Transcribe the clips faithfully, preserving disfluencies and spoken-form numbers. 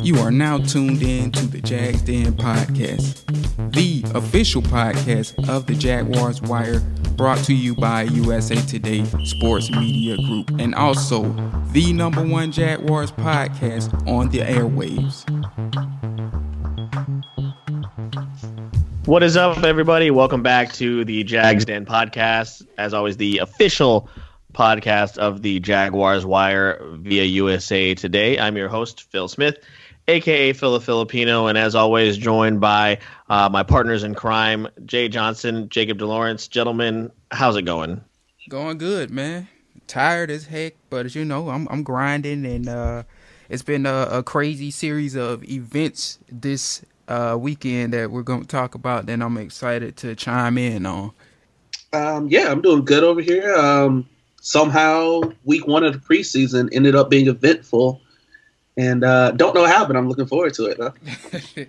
You are now tuned in to the Jags Den podcast, the official podcast of the Jaguars Wire, brought to you by U S A Today Sports Media Group, and also the number one Jaguars podcast on the airwaves. What is up, everybody? Welcome back to the Jags Den podcast. As always, the official podcast of the Jaguars Wire via U S A Today. I'm your host, Phil Smith, a k a. Phil the Filipino, and as always, joined by uh, my partners in crime, Jay Johnson, Jacob DeLawrence. Gentlemen, how's it going? Going good, man. Tired as heck, but as you know, I'm I'm grinding, and uh, it's been a, a crazy series of events this uh, weekend that we're going to talk about, and I'm excited to chime in on. Um, yeah, I'm doing good over here. Um, somehow, week one of the preseason ended up being eventful. And uh, don't know how, but I'm looking forward to it. Huh?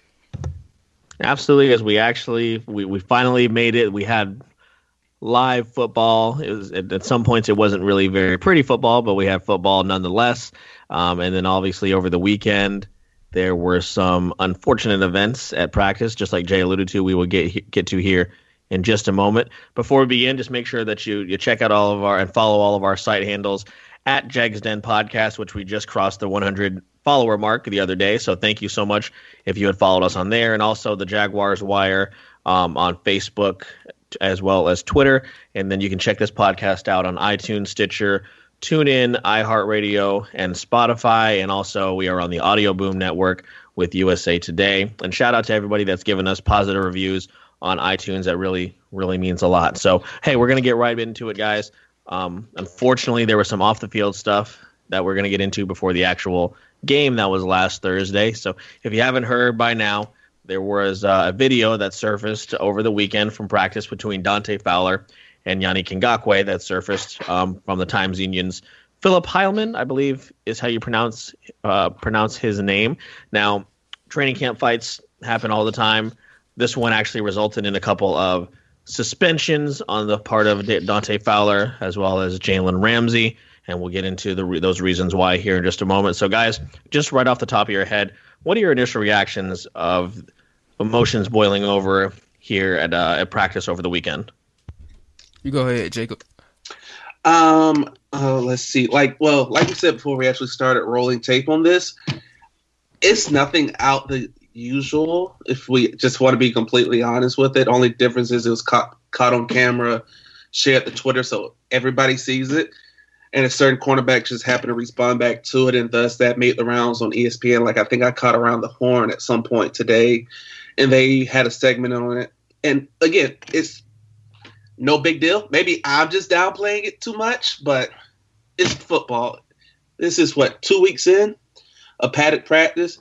Absolutely, as we actually we, we finally made it. We had live football. It was at, at some points it wasn't really very pretty football, but we had football nonetheless. Um, and then obviously over the weekend there were some unfortunate events at practice, just like Jay alluded to. We will get get to here in just a moment. Before we begin, just make sure that you you check out all of our and follow all of our site handles at Jags Den Podcast, which we just crossed the one hundred follower mark the other day. So thank you so much if you had followed us on there, and also the Jaguars Wire um, on Facebook as well as Twitter. And then you can check this podcast out on iTunes, Stitcher, TuneIn, iHeartRadio, and Spotify. And also we are on the Audio Boom Network with U S A Today. And shout out to everybody that's given us positive reviews on iTunes. That really, really means a lot. So, hey, we're going to get right into it, guys. Um, unfortunately, there was some off-the-field stuff that we're going to get into before the actual game that was last Thursday. So if you haven't heard by now, there was uh, a video that surfaced over the weekend from practice between Dante Fowler and Yannick Ngakoue that surfaced um, from the Times Union's Philip Heilman, I believe is how you pronounce uh, pronounce his name. Now, training camp fights happen all the time. This one actually resulted in a couple of suspensions on the part of Dante Fowler as well as Jalen Ramsey, and we'll get into the those reasons why here in just a moment. So, guys, just right off the top of your head, what are your initial reactions of emotions boiling over here at uh, at practice over the weekend? You go ahead, Jacob. Um, uh, let's see. Like, well, like you said before we actually started rolling tape on this, it's nothing out the usual, if we just want to be completely honest with it. Only difference is it was caught, caught on camera, shared to Twitter, so everybody sees it, and a certain cornerback just happened to respond back to it, and thus that made the rounds on E S P N. Like, I think I caught around the horn at some point today, and they had a segment on it. And again, it's no big deal. Maybe I'm just downplaying it too much, but it's football. This is what, two weeks in a padded practice.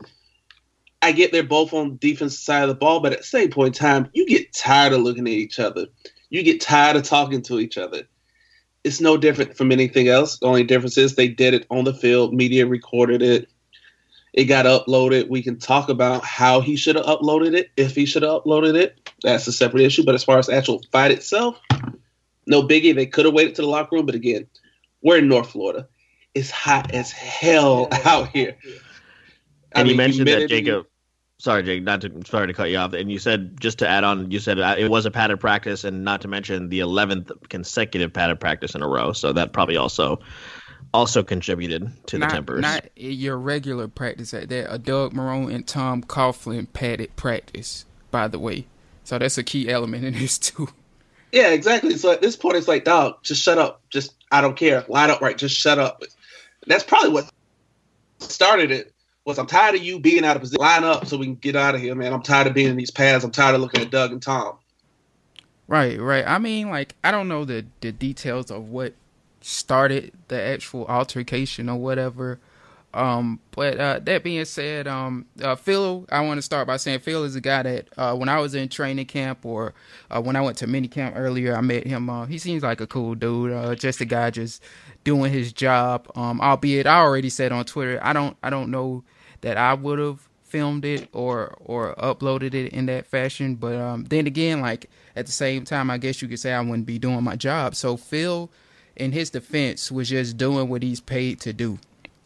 I get they're both on the defensive side of the ball, but at the same point in time, you get tired of looking at each other. You get tired of talking to each other. It's no different from anything else. The only difference is they did it on the field. Media recorded it. It got uploaded. We can talk about how he should have uploaded it, if he should have uploaded it. That's a separate issue. But as far as the actual fight itself, no biggie. They could have waited to the locker room. But again, we're in North Florida. It's hot as hell out here. And I mean, you mentioned humidity, that, Jacob. Sorry, Jake, not to sorry to cut you off. And you said, just to add on, you said it was a padded practice, and not to mention the eleventh consecutive padded practice in a row. So that probably also also contributed to not, the tempers. Not your regular practice at that. A Doug Marrone and Tom Coughlin padded practice, by the way. So that's a key element in this too. Yeah, exactly. So at this point, it's like, dog, just shut up. Just, I don't care. Line up right. Just shut up. That's probably what started it. Was I'm tired of you being out of position. Line up so we can get out of here, man. I'm tired of being in these pads. I'm tired of looking at Doug and Tom. Right, right. I mean, like, I don't know the, the details of what started the actual altercation or whatever. Um, but uh, that being said, um, uh, Phil, I want to start by saying Phil is a guy that uh, when I was in training camp or uh, when I went to mini camp earlier, I met him. Uh, he seems like a cool dude, uh, just a guy just doing his job. Um, albeit I already said on Twitter, I don't, I don't know that I would have filmed it or or uploaded it in that fashion. But um, then again, like at the same time, I guess you could say I wouldn't be doing my job. So Phil, in his defense, was just doing what he's paid to do.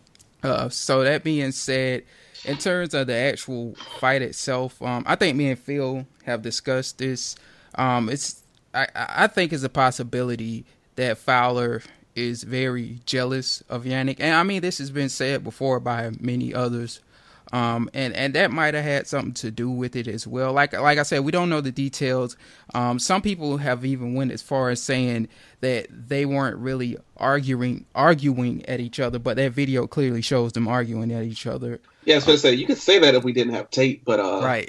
Uh, so that being said, in terms of the actual fight itself, um, I think me and Phil have discussed this. Um, it's I, I think it's a possibility that Fowler is very jealous of Yannick, and I mean this has been said before by many others. Um, and, and that might have had something to do with it as well. Like like I said, we don't know the details. Um, some people have even went as far as saying that they weren't really arguing arguing at each other, but that video clearly shows them arguing at each other. Yeah, I was going to say, you could say that if we didn't have tape, but... Uh... Right.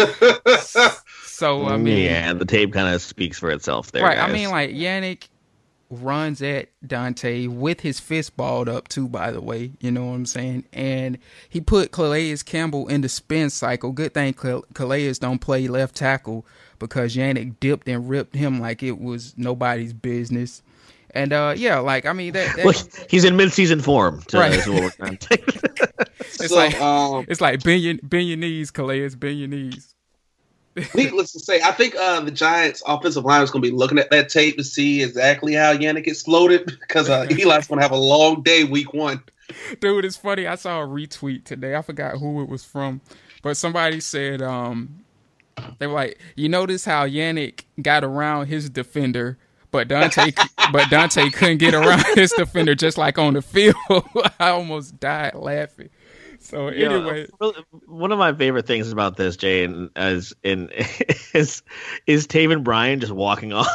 So, I mean... Yeah, the tape kind of speaks for itself there, Right, guys. I mean, like, Yannick runs at Dante with his fist balled up too, by the way, you know what I'm saying? And he put Calais Campbell in the spin cycle. Good thing Calais don't play left tackle because Yannick dipped and ripped him like it was nobody's business. And uh yeah, like I mean that, that well, he's in mid-season form. To, right. Is what we're trying to it's so, like um, it's like bend your, bend your knees, Calais, bend your knees. Needless to say, I think uh, the Giants' offensive line is going to be looking at that tape to see exactly how Yannick exploded because uh, Eli's going to have a long day week one. Dude, it's funny. I saw a retweet today. I forgot who it was from, but somebody said um, they were like, "You notice how Yannick got around his defender, but Dante, but Dante couldn't get around his defender just like on the field." I almost died laughing. So anyway, you know, one of my favorite things about this, Jay, and as in is is Taven Bryan just walking off.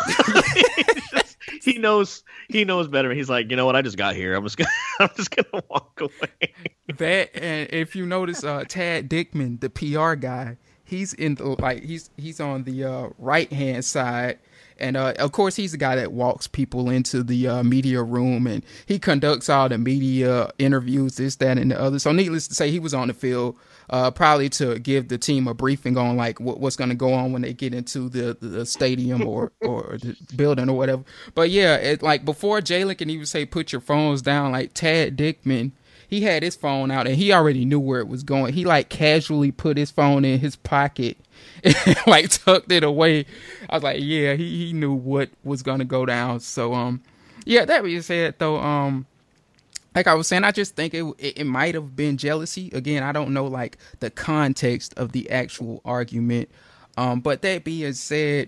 just, he knows he knows better. He's like, you know what? I just got here. I'm just gonna I'm just gonna walk away. That, and if you notice, uh, Tad Dickman, the P R guy, he's in the like he's he's on the uh, right hand side. And, uh, of course, he's the guy that walks people into the uh, media room, and he conducts all the media interviews, this, that, and the other. So needless to say, he was on the field uh, probably to give the team a briefing on, like, what, what's going to go on when they get into the, the stadium or, or the building or whatever. But, yeah, it, like, before Jalen can even say, put your phones down, like, Tad Dickman, he had his phone out, and he already knew where it was going. He, like, casually put his phone in his pocket and, like, tucked it away. I was like, yeah, he, he knew what was going to go down. So, um, yeah, that being said, though, um, like I was saying, I just think it, it, it might have been jealousy. Again, I don't know, like, the context of the actual argument. Um, but that being said,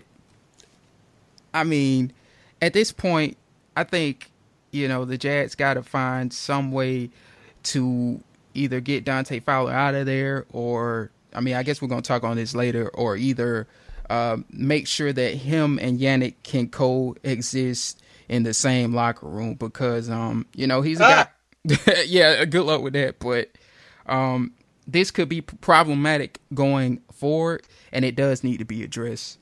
I mean, at this point, I think, you know, the Jags got to find some way to either get Dante Fowler out of there, or, I mean, I guess we're going to talk on this later, or either uh, make sure that him and Yannick can coexist in the same locker room, because, um, you know, he's a ah. guy. Yeah, good luck with that. But um, this could be problematic going forward, and it does need to be addressed.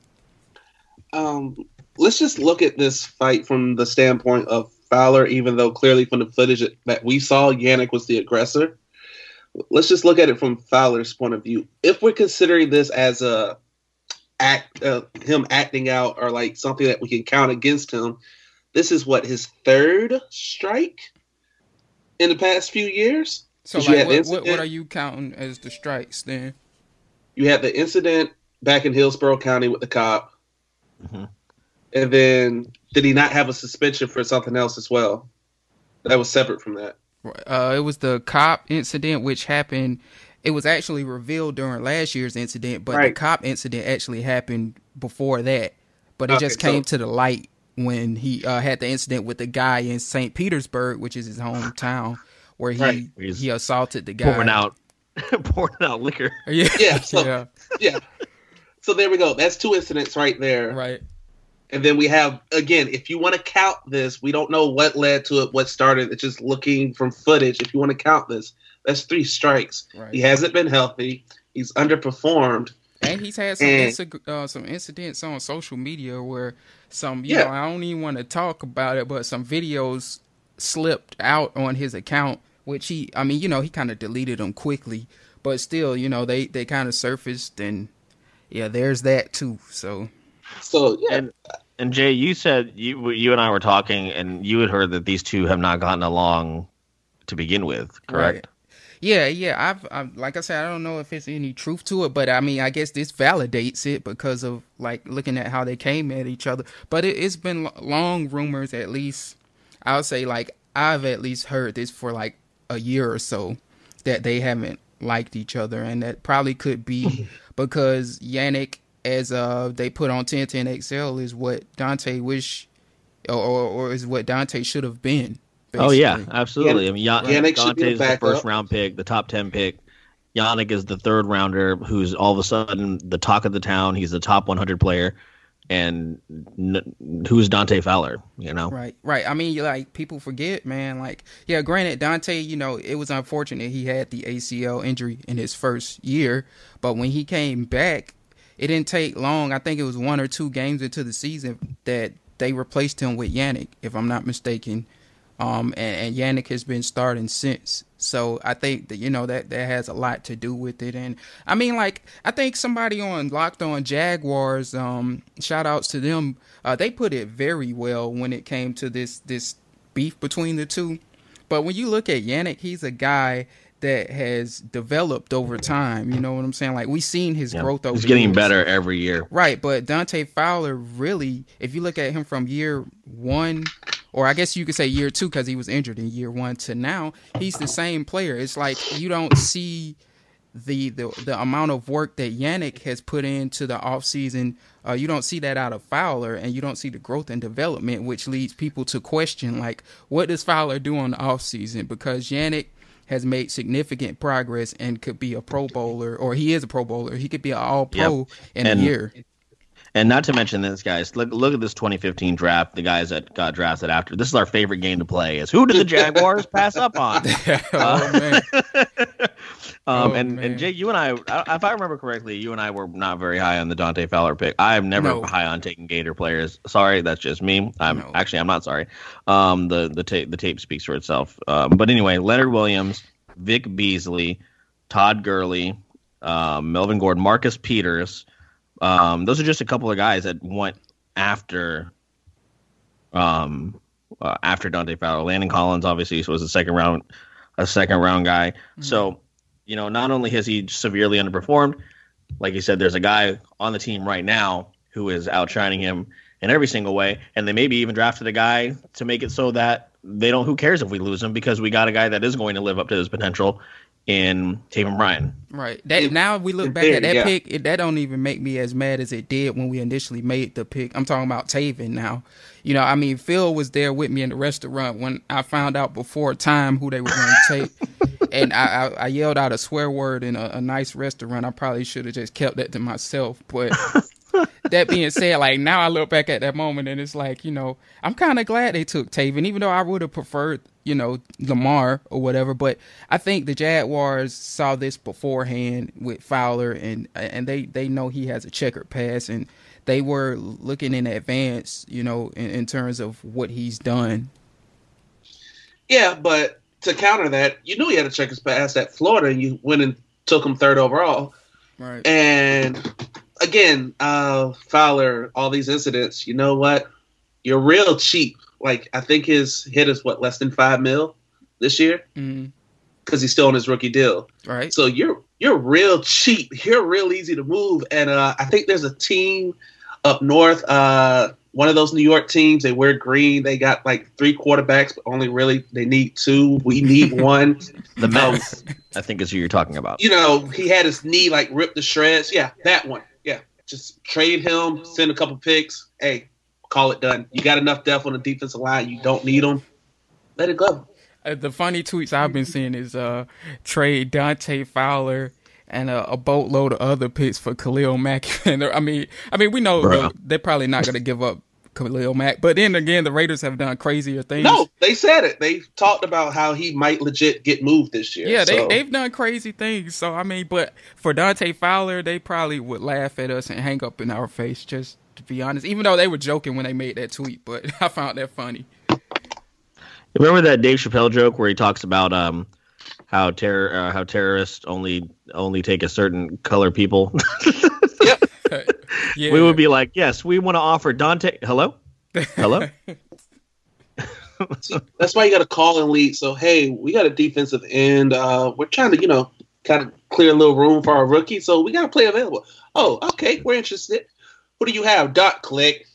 Um, let's just look at this fight from the standpoint of Fowler, even though clearly from the footage that we saw, Yannick was the aggressor. Let's just look at it from Fowler's point of view. If we're considering this as a act, uh, him acting out, or like something that we can count against him, this is what, his third strike in the past few years. So, like, what, what, what are you counting as the strikes then? You had the incident back in Hillsborough County with the cop. Mm-hmm. And then, did he not have a suspension for something else as well? That was separate from that. Uh, it was the cop incident, which happened. It was actually revealed during last year's incident, but right. The cop incident actually happened before that. But it okay, just came so, to the light when he uh, had the incident with the guy in Saint Petersburg, which is his hometown, where he right. he assaulted the guy. Pouring out, pouring out liquor. Yeah, yeah, so, yeah. yeah. So there we go. That's two incidents right there. Right. And then we have, again, if you want to count this, we don't know what led to it, what started. It's just looking from footage. If you want to count this, that's three strikes. Right. He hasn't been healthy. He's underperformed. And he's had some and, inc- uh, some incidents on social media where some, you yeah. know, I don't even want to talk about it, but some videos slipped out on his account, which he, I mean, you know, he kind of deleted them quickly. But still, you know, they, they kind of surfaced, and, yeah, there's that too, so... So yeah, and, and Jay, you said you you and I were talking, and you had heard that these two have not gotten along to begin with, correct? Right. Yeah, yeah. I've, I've like I said, I don't know if there's any truth to it, but I mean, I guess this validates it because of like looking at how they came at each other. But it, it's been long rumors, at least. I'll say, like I've at least heard this for like a year or so that they haven't liked each other, and that probably could be because Yannick, as uh they put on ten ten X L, is what Dante wish, or or is what Dante should have been. Basically. Oh yeah, absolutely. Yannick, I mean, Yan- Yannick Dante is the backup. first round pick, the top ten pick. Yannick is the third rounder, who's all of a sudden the talk of the town. He's the top one hundred player, and n- who's Dante Fowler? You know, Right, right. I mean, like, people forget, man. Like, yeah, granted, Dante, you know, it was unfortunate he had the A C L injury in his first year, but when he came back, it didn't take long. I think it was one or two games into the season that they replaced him with Yannick, if I'm not mistaken. Um, and, and Yannick has been starting since. So I think that, you know, that, that has a lot to do with it. And I mean, like, I think somebody on Locked On Jaguars, um, shout outs to them, uh, they put it very well when it came to this, this beef between the two. But when you look at Yannick, he's a guy that has developed over time. You know what I'm saying? Like, we've seen his yeah. growth over He's getting years. better every year. Right, but Dante Fowler, really, if you look at him from year one, or I guess you could say year two because he was injured in year one, to now, he's the same player. It's like you don't see the the, the amount of work that Yannick has put into the offseason. Uh, you don't see that out of Fowler, and you don't see the growth and development, which leads people to question, like, what does Fowler do on the offseason? Because Yannick has made significant progress and could be a Pro Bowler, or he is a Pro Bowler. He could be an All-Pro yep. in and, a year. And not to mention this, guys, look look at this twenty fifteen draft, the guys that got drafted after. This is our favorite game to play, is who did the Jaguars pass up on? oh, man. um, oh, and, man. and Jake, you and I, if I remember correctly, you and I were not very high on the Dante Fowler pick. I am never No. high on taking Gator players. Sorry, that's just me. I'm No. Actually, I'm not sorry. Um, the, the, tape, the tape speaks for itself. Um, but anyway, Leonard Williams, Vic Beasley, Todd Gurley, um, Melvin Gordon, Marcus Peters. Um, those are just a couple of guys that went after, um, uh, after Dante Fowler. Landon Collins obviously was a second round, a second round guy. Mm-hmm. So, you know, not only has he severely underperformed, like you said, there's a guy on the team right now who is outshining him in every single way, and they maybe even drafted a guy to make it so that they don't. Who cares if we lose him, because we got a guy that is going to live up to his potential in Taven Bryan. Right. That It- now we look it back did, at that yeah. pick, it, that don't even make me as mad as it did when we initially made the pick. I'm talking about Taven now. You know, I mean, Phil was there with me in the restaurant when I found out before time who they were going to take, and I, I, I yelled out a swear word in a, a nice restaurant. I probably should have just kept that to myself, but. That being said, like, now I look back at that moment and it's like, you know, I'm kind of glad they took Taven, even though I would have preferred, you know, Lamar or whatever. But I think the Jaguars saw this beforehand with Fowler, and and they, they know he has a checkered past, and they were looking in advance, you know, in, in terms of what he's done. Yeah, but to counter that, you knew he had a checkers pass at Florida, and you went and took him third overall. Right. And again, uh, Fowler, all these incidents, you know what? You're real cheap. Like, I think his hit is, what, less than five mil this year? Mm-hmm. Because he's still on his rookie deal. Right. So you're you're real cheap. You're real easy to move. And uh, I think there's a team up north, uh, one of those New York teams, they wear green. They got like three quarterbacks, but only really they need two. We need one. The Mets, um, I think, is who you're talking about. You know, he had his knee like ripped to shreds. Yeah, that one. Yeah, just trade him, send a couple picks. Hey, call it done. You got enough depth on the defensive line. You don't need them. Let it go. Uh, the funny tweets I've been seeing is uh, trade Dante Fowler and a, a boatload of other picks for Khalil Mack. And I mean, I mean, we know Bruh. they're probably not going to give up Khalil Mack, but then again, the Raiders have done crazier things. No, they said it. They talked about how he might legit get moved this year. Yeah, they, so. they've done crazy things. So, I mean, but for Dante Fowler, they probably would laugh at us and hang up in our face, just to be honest, even though they were joking when they made that tweet, but I found that funny. Remember that Dave Chappelle joke where he talks about um how terror uh, how terrorists only only take a certain color people? Yep. Yeah. We would be like, yes, we want to offer Dante. Hello, hello. See, that's why you got to call and lead. So, hey, we got a defensive end. Uh, we're trying to, you know, kind of clear a little room for our rookie. So we got to play available. Oh, okay, we're interested. What do you have? Dot click.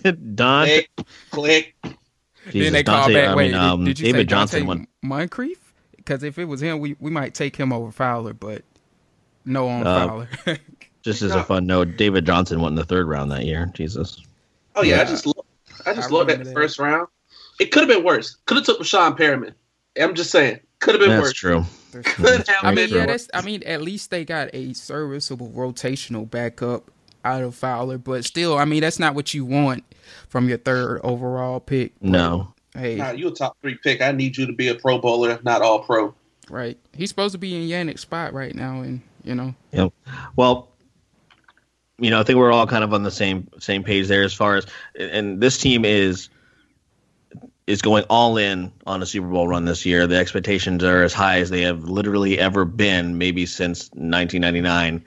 Dante. Click. Click. Jesus, then they call Dante, back. I Wait, mean, um, did, did you David say Johnson Dante won. Moncrief? because if it was him, we, we might take him over Fowler, but no on Uh, Fowler. Just as a fun note, David Johnson went in the third round that year. Jesus. Oh yeah, Yeah. I just lo- I just I looked at remember the that. first round. It could have been worse. Could have took Rashawn Perriman. I'm just saying, could have been That's worse. true. Could have I mean, been yeah, worse. that's. I mean, at least they got a serviceable rotational backup out of Fowler, but still, I mean, that's not what you want from your third overall pick. But, No. hey, Nah, you a top three pick. I need you to be a Pro Bowler, if not all pro. right? He's supposed to be in Yannick's spot right now, and you know, Yep. Well, you know, I think we're all kind of on the same same page there as far as, and this team is is going all in on a Super Bowl run this year. The expectations are as high as they have literally ever been, maybe since nineteen ninety-nine.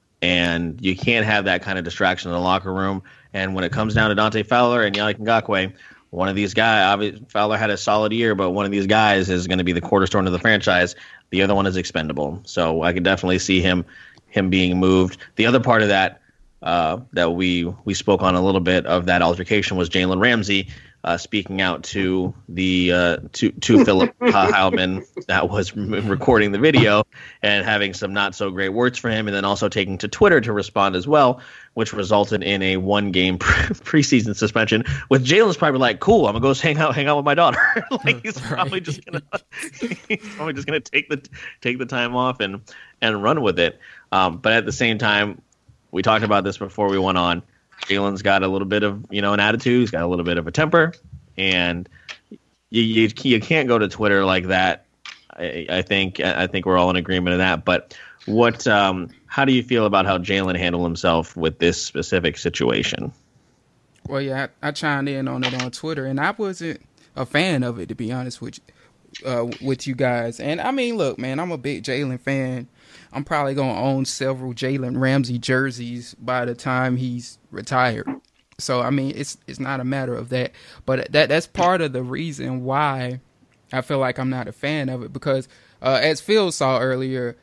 And you can't have that kind of distraction in the locker room. And when it comes down to Dante Fowler and Yannick Ngakoue, one of these guys, obviously Fowler had a solid year, but one of these guys is going to be the cornerstone of the franchise. The other one is expendable. So I could definitely see him him being moved. The other part of that uh, that we we spoke on a little bit of that altercation was Jalen Ramsey uh, speaking out to the uh, to to Philip Heilman that was recording the video and having some not so great words for him, and then also taking to Twitter to respond as well, which resulted in a one game preseason suspension. With Jalen's probably like, cool, I'm gonna go hang out hang out with my daughter. Like he's probably just gonna he's probably just gonna take the take the time off and and run with it. Um, but at the same time, we talked about this before we went on. Jalen's got a little bit of, you know, an attitude. He's got a little bit of a temper, and you you, you can't go to Twitter like that. I, I think I think we're all in agreement of that. But what? Um, how do you feel about how Jalen handled himself with this specific situation? well, yeah, I, I chimed in on it on Twitter, and I wasn't a fan of it, to be honest with you, uh, with you guys. And I mean, look, man, I'm a big Jalen fan. I'm probably gonna own several Jalen Ramsey jerseys by the time he's retired. So I mean, it's it's not a matter of that, but that that's part of the reason why I feel like I'm not a fan of it, because uh, as Phil saw earlier,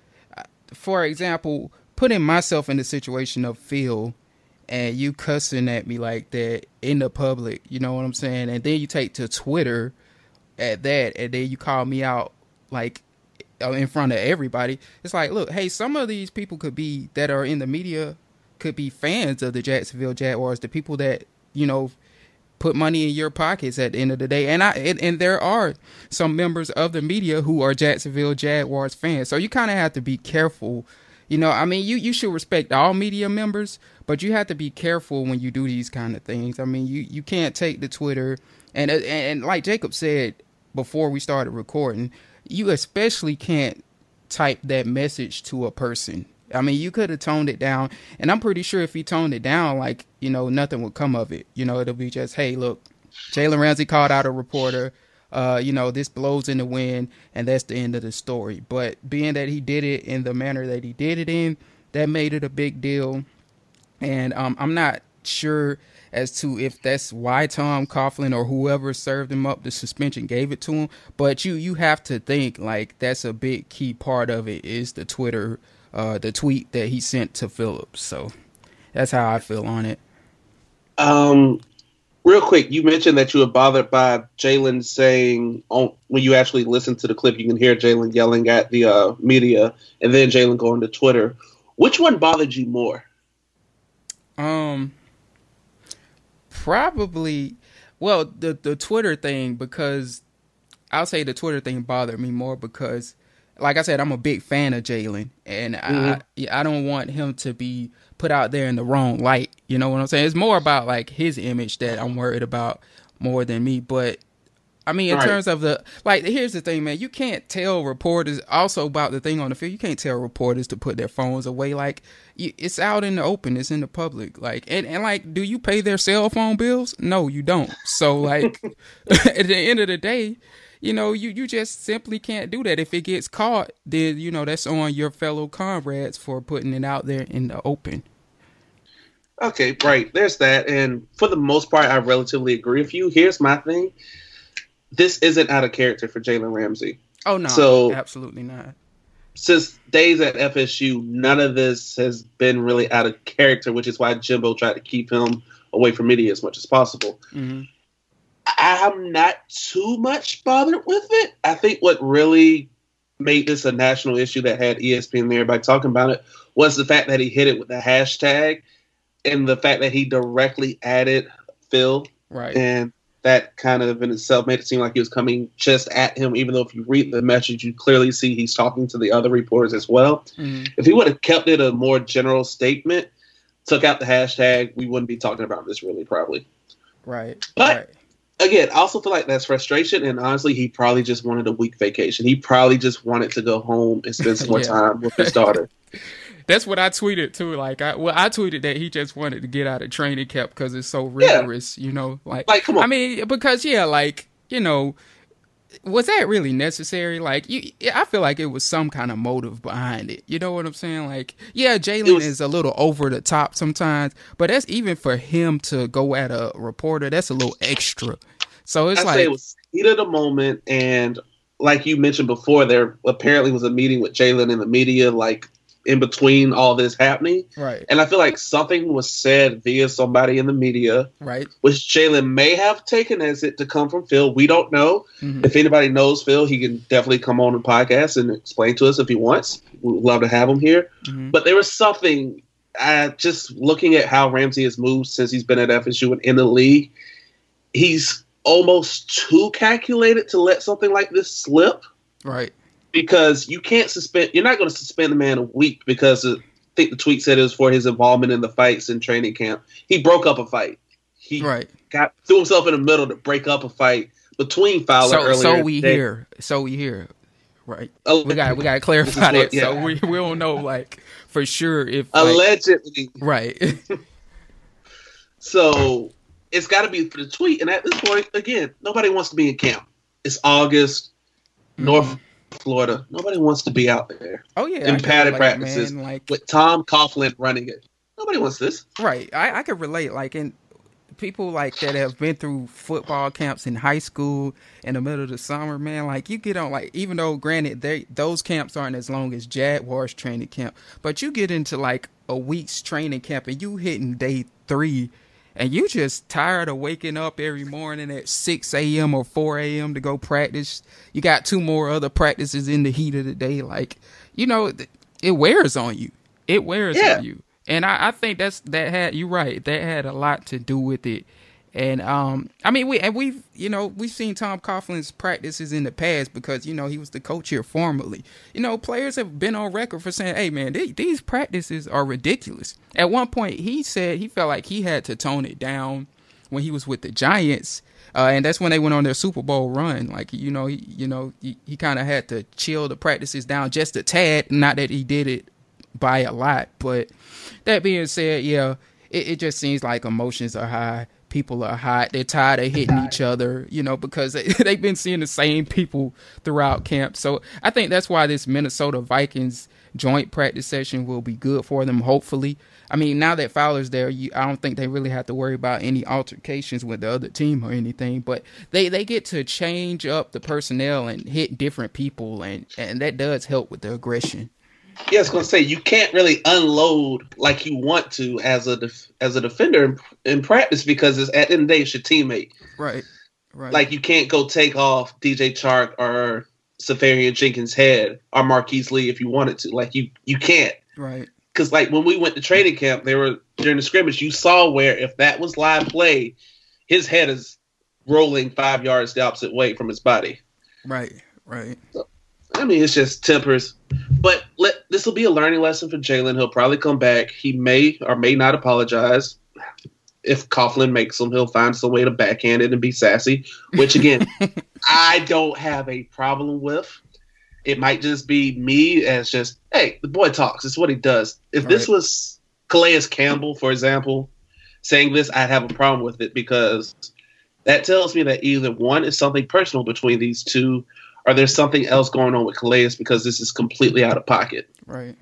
for example, putting myself in the situation of Phil and you cussing at me like that in the public, you know what I'm saying? And then you take to Twitter at that, and then you call me out like in front of everybody. It's like, look, hey, some of these people could be that are in the media could be fans of the Jacksonville Jaguars, the people that, you know, put money in your pockets at the end of the day. And I and, and there are some members of the media who are Jacksonville Jaguars fans. So you kind of have to be careful. You know, I mean, you, you should respect all media members, but you have to be careful when you do these kind of things. I mean, you, you can't take the Twitter. And, and, and like Jacob said before we started recording, you especially can't type that message to a person. I mean, you could have toned it down, and I'm pretty sure if he toned it down, like, you know, nothing would come of it. You know, it'll be just, hey, look, Jalen Ramsey called out a reporter. Uh, you know, this blows in the wind, and that's the end of the story. But being that he did it in the manner that he did it in, that made it a big deal. And um, I'm not sure as to if that's why Tom Coughlin or whoever served him up the suspension gave it to him. But you, you have to think, like, that's a big key part of it is the Twitter Uh, the tweet that he sent to Phillips. So that's how I feel on it. Um, real quick, you mentioned that you were bothered by Jalen saying, on, when you actually listen to the clip, you can hear Jalen yelling at the uh, media, and then Jalen going to Twitter. Which one bothered you more? Um, probably, well, the the Twitter thing, because I'll say the Twitter thing bothered me more because, like I said, I'm a big fan of Jalen, and mm-hmm. I I don't want him to be put out there in the wrong light. You know what I'm saying? It's more about like his image that I'm worried about more than me. But I mean, in right. terms of the, like, here's the thing, man. You can't tell reporters, also about the thing on the field, you can't tell reporters to put their phones away. Like, you, it's out in the open. It's in the public. Like, and, and like, do you pay their cell phone bills? No, you don't. So, like, at the end of the day, you know, you, you just simply can't do that. If it gets caught, then, you know, that's on your fellow comrades for putting it out there in the open. Okay, right. There's that. And for the most part, I relatively agree with you. Here's my thing. This isn't out of character for Jalen Ramsey. Oh, no, so, absolutely not. Since days at F S U, none of this has been really out of character, which is why Jimbo tried to keep him away from media as much as possible. Mm-hmm. I'm not too much bothered with it. I think what really made this a national issue that had E S P N and everybody talking about it was the fact that he hit it with the hashtag and the fact that he directly added Phil. Right. And that kind of in itself made it seem like he was coming just at him, even though if you read the message, you clearly see he's talking to the other reporters as well. Mm-hmm. If he would have kept it a more general statement, took out the hashtag, we wouldn't be talking about this really, probably. Right. But right. Again, I also feel like that's frustration, and honestly, he probably just wanted a week vacation. He probably just wanted to go home and spend some more yeah. time with his daughter. That's what I tweeted too. Like, I well, I tweeted that he just wanted to get out of training camp because it's so rigorous. Yeah. You know, like, like, come on. I mean, because yeah, like, you know, was that really necessary? Like, you, I feel like it was some kind of motive behind it. You know what I'm saying? Like, yeah, Jalen was, is a little over the top sometimes, but that's even for him to go at a reporter. That's a little extra. So it's I like say it was heat of the moment, and like you mentioned before, there apparently was a meeting with Jalen and the media, like in between all this happening. Right. And I feel like something was said via somebody in the media, right, which Jalen may have taken as it to come from Phil. We don't know. Mm-hmm. If anybody knows Phil, he can definitely come on the podcast and explain to us if he wants. We'd love to have him here. Mm-hmm. But there was something, uh, just looking at how Ramsey has moved since he's been at F S U and in the league, he's almost too calculated to let something like this slip. Right. Because you can't suspend, you're not going to suspend the man a week because uh, I think the tweet said it was for his involvement in the fights in training camp. He broke up a fight. He right. got threw himself in the middle to break up a fight between Fowler so, earlier. So we hear. So we hear. Right. Oh, we got we got to clarify that. Yeah. So we, we don't know like for sure if like, allegedly. Right. So it's got to be for the tweet. And at this point, again, nobody wants to be in camp. It's August, mm-hmm. North Florida. Nobody wants to be out there. Oh yeah, in padded like, practices man, like, with Tom Coughlin running it. Nobody wants this. Right. I, I could relate. Like in people like that have been through football camps in high school in the middle of the summer, man. Like you get on like even though granted they those camps aren't as long as Jaguars training camp, but you get into like a week's training camp and you hitting day three. And you just tired of waking up every morning at six a.m. or four a.m. to go practice. You got two more other practices in the heat of the day. Like, you know, it wears on you. It wears yeah. on you. And I, I think that's that had, you're right, that had a lot to do with it. And, um, I mean, we, and we've, you know, we've seen Tom Coughlin's practices in the past because, you know, he was the coach here formerly. You know, players have been on record for saying, hey, man, they, these practices are ridiculous. At one point, he said he felt like he had to tone it down when he was with the Giants. Uh, and that's when they went on their Super Bowl run. Like, you know, he, you know, he, he kind of had to chill the practices down just a tad. Not that he did it by a lot. But that being said, yeah, it, it just seems like emotions are high. People are hot. They're tired of hitting each other, you know, because they, they've been seeing the same people throughout camp. So I think that's why this Minnesota Vikings joint practice session will be good for them, hopefully. I mean, now that Fowler's there, you, I don't think they really have to worry about any altercations with the other team or anything. But they, they get to change up the personnel and hit different people, and, and that does help with the aggression. Yeah, I was going to say, you can't really unload like you want to as a def- as a defender in, in practice because it's, at the end of the day, it's your teammate. Right, right. Like, you can't go take off D J Chark or Safarian Jenkins' head or Marquise Lee if you wanted to. Like, you, you can't. Right. Because, like, when we went to training camp, they were during the scrimmage, you saw where if that was live play, his head is rolling five yards the opposite way from his body. Right, right. So, I mean, it's just tempers. But let this will be a learning lesson for Jalen. He'll probably come back. He may or may not apologize. If Coughlin makes him, he'll find some way to backhand it and be sassy, which, again, I don't have a problem with. It might just be me as just, hey, the boy talks. It's what he does. If All this right. was Calais Campbell, for example, saying this, I'd have a problem with it because that tells me that either one is something personal between these two or there's something else going on with Calais because this is completely out of pocket. Right.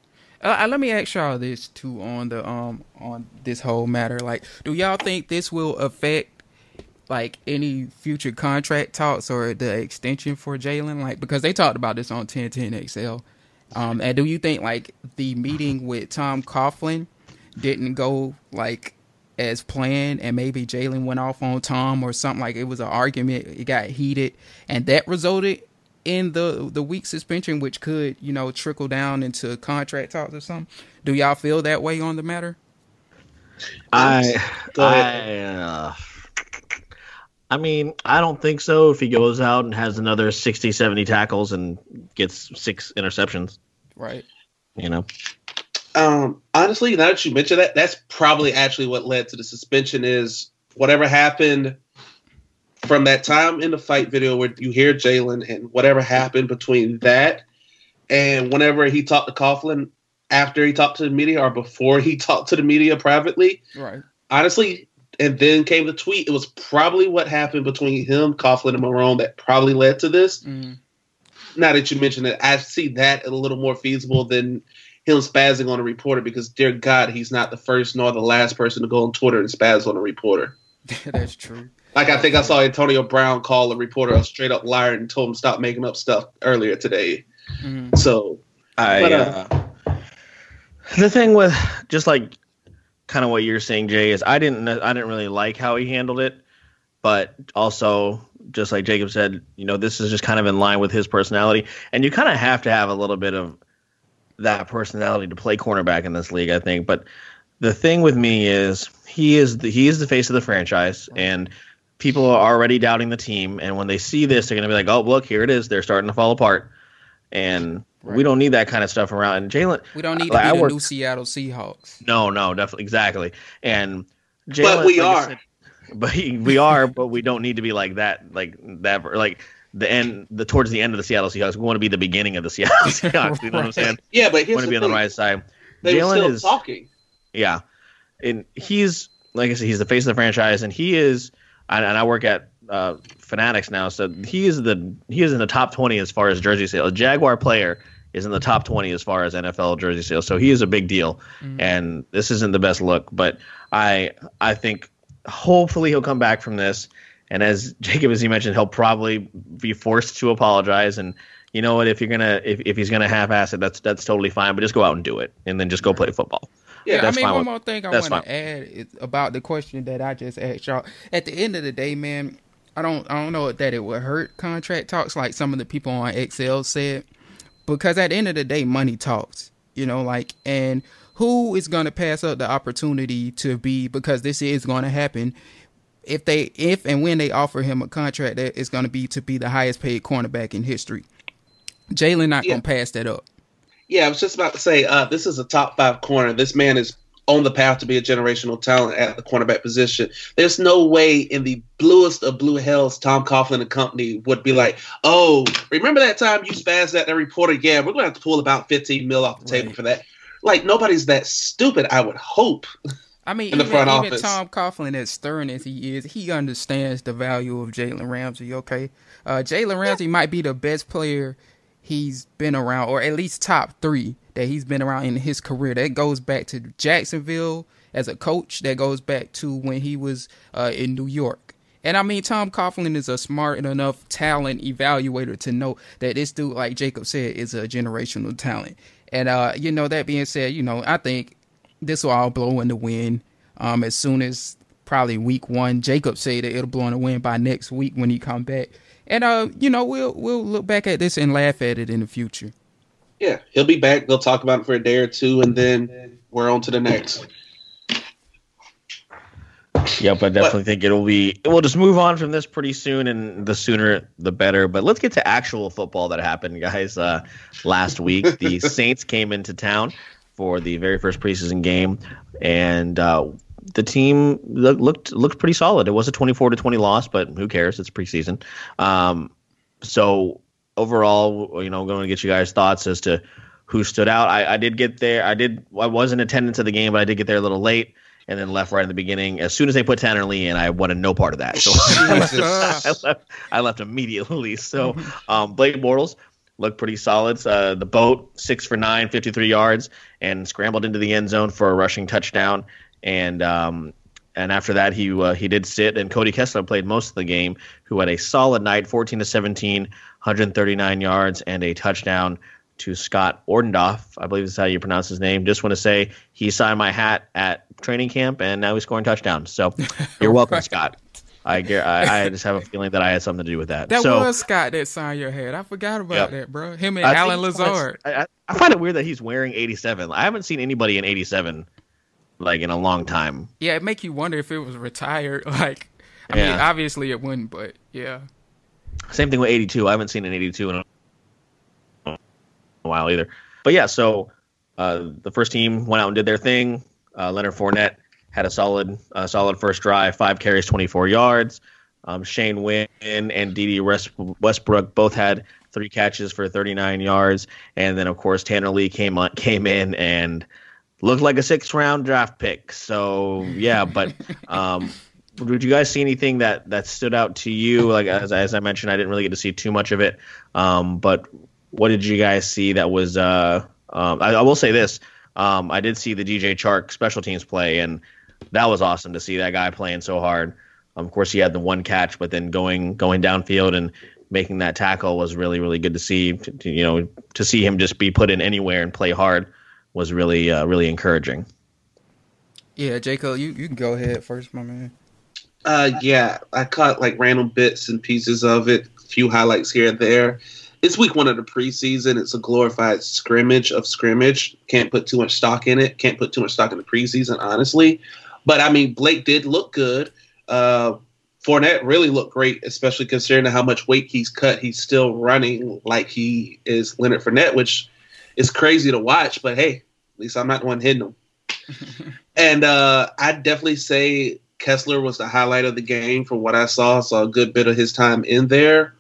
Uh, let me ask y'all this too on the um on this whole matter. Like, do y'all think this will affect like any future contract talks or the extension for Jalen? Like, because they talked about this on ten ten X L. Um, and do you think like the meeting with Tom Coughlin didn't go like as planned, and maybe Jalen went off on Tom or something, like it was an argument, it got heated, and that resulted in the the week suspension, which could, you know, trickle down into contract talks or something. Do y'all feel that way on the matter? I, I, uh, I mean, I don't think so if he goes out and has another sixty, seventy tackles and gets six interceptions. Right. You know? Um, honestly, now that you mention that, that's probably actually what led to the suspension is whatever happened from that time in the fight video where you hear Jalen and whatever happened between that and whenever he talked to Coughlin after he talked to the media or before he talked to the media privately. Right. Honestly, and then came the tweet. It was probably what happened between him, Coughlin, and Marrone that probably led to this. Mm. Now that you mentioned it, I see that a little more feasible than him spazzing on a reporter because, dear God, he's not the first nor the last person to go on Twitter and spaz on a reporter. That's true. Like, I think I saw Antonio Brown call a reporter a straight-up liar and told him to stop making up stuff earlier today. Mm-hmm. So, I, but, uh, uh, the thing with just like kind of what you're saying, Jay, is I didn't I didn't really like how he handled it, but also just like Jacob said, you know, this is just kind of in line with his personality, and you kind of have to have a little bit of that personality to play cornerback in this league, I think. But the thing with me is he is the, he is the face of the franchise, and people are already doubting the team. And when they see this, they're going to be like, "Oh, look, here it is. They're starting to fall apart." And right. we don't need that kind of stuff around. And Jalen, we don't need to like, be I the work, new Seattle Seahawks. No, no, definitely, exactly. And Jalen, but we like are, said, but he, we are, but we don't need to be like that, like that, like. The end, the towards the end of the Seattle Seahawks, we want to be the beginning of the Seattle Seahawks. You know what I'm saying? Yeah, but we want to be on the right side. They Jalen were still is talking. Yeah, and he's like I said, he's the face of the franchise, and he is. And I work at uh, Fanatics now, so he is the he is in the top twenty as far as jersey sales. A Jaguar player is in the top twenty as far as N F L jersey sales, so he is a big deal. Mm-hmm. And this isn't the best look, but I I think hopefully he'll come back from this. And as Jacob, as he mentioned, he'll probably be forced to apologize. And you know what? If you're gonna, if, if he's gonna half-ass it, that's that's totally fine. But just go out and do it, and then just go play football. Yeah, that's I mean, one with, more thing I want to add is about the question that I just asked y'all. At the end of the day, man, I don't, I don't know that it would hurt contract talks like some of the people on X L said, because at the end of the day, money talks. You know, like, and who is gonna pass up the opportunity to be, because this is going to happen. If they, if and when they offer him a contract, that is going to be to be the highest paid cornerback in history. Jalen not yeah. going to pass that up. Yeah, I was just about to say, uh, this is a top five corner. This man is on the path to be a generational talent at the cornerback position. There's no way in the bluest of blue hells Tom Coughlin and company would be like, oh, remember that time you spazzed at the reporter? Yeah, we're going to have to pull about fifteen mil off the table right. for that. Like, nobody's that stupid, I would hope. I mean, even, even Tom Coughlin, as stern as he is, he understands the value of Jalen Ramsey, okay? Uh, Jalen Ramsey yeah. might be the best player he's been around, or at least top three that he's been around in his career. That goes back to Jacksonville as a coach. That goes back to when he was uh, in New York. And, I mean, Tom Coughlin is a smart enough talent evaluator to know that this dude, like Jacob said, is a generational talent. And, uh, you know, that being said, you know, I think this will all blow in the wind um, as soon as probably week one. Jacob said that it'll blow in the wind by next week when he come back. And, uh, you know, we'll we'll look back at this and laugh at it in the future. Yeah, he'll be back. They'll talk about it for a day or two, and then we're on to the next. Yep, I definitely but, think it'll be – we'll just move on from this pretty soon, and the sooner the better. But let's get to actual football that happened, guys. Uh, last week, the Saints came into town for the very first preseason game, and uh, the team looked looked pretty solid. It was a twenty-four to twenty loss, but who cares? It's preseason. Um, so overall, you know, I'm going to get you guys' thoughts as to who stood out. I, I did get there. I did. I was in attendance at the game, but I did get there a little late, and then left right in the beginning. As soon as they put Tanner Lee in, I wanted no part of that. So I left. I left immediately. So um, Blake Bortles looked pretty solid. Uh, the boat, six for nine, fifty-three yards, and scrambled into the end zone for a rushing touchdown. And um, and after that, he uh, he did sit. And Cody Kessler played most of the game, who had a solid night, fourteen to seventeen, one hundred thirty-nine yards, and a touchdown to Scott Ordendoff. I believe is how you pronounce his name. Just want to say he signed my hat at training camp, and now he's scoring touchdowns. So you're welcome, right. Scott. I, get, I I just have a feeling that I had something to do with that. That so, was Scott that signed your head. I forgot about Yep. that, bro. Him and I Alan think- Lazard. I, I find it weird that he's wearing eighty-seven. I haven't seen anybody in eighty-seven like in a long time. Yeah, it make you wonder if it was retired. Like, I mean, Yeah. obviously it wouldn't, but yeah. Same thing with eighty-two. I haven't seen an eighty-two in a while either. But yeah, so uh, the first team went out and did their thing. Uh, Leonard Fournette had a solid, uh, solid first drive, five carries, twenty-four yards. Um, Shane Wynn and Dede Westbrook both had three catches for thirty-nine yards, and then of course Tanner Lee came on, came in and looked like a sixth round draft pick. So yeah, but um, did you guys see anything that, that stood out to you? Like as as I mentioned, I didn't really get to see too much of it. Um, but what did you guys see that was? Uh, um, I, I will say this: um, I did see the D J Chark special teams play, and that was awesome to see that guy playing so hard. Um, of course, he had the one catch, but then going going downfield and making that tackle was really really good to see. To, to, you know, to see him just be put in anywhere and play hard was really uh, really encouraging. Yeah, Jacob, you, you can go ahead first, my man. Uh, yeah, I caught like random bits and pieces of it, a few highlights here and there. It's week one of the preseason. It's a glorified scrimmage of scrimmage. Can't put too much stock in it. Can't put too much stock in the preseason, honestly. But I mean, Blake did look good. Uh, Fournette really looked great, especially considering how much weight he's cut. He's still running like he is Leonard Fournette, which is crazy to watch. But hey, at least I'm not the one hitting him. And uh, I'd definitely say Kessler was the highlight of the game from what I saw. Saw a good bit of his time in there.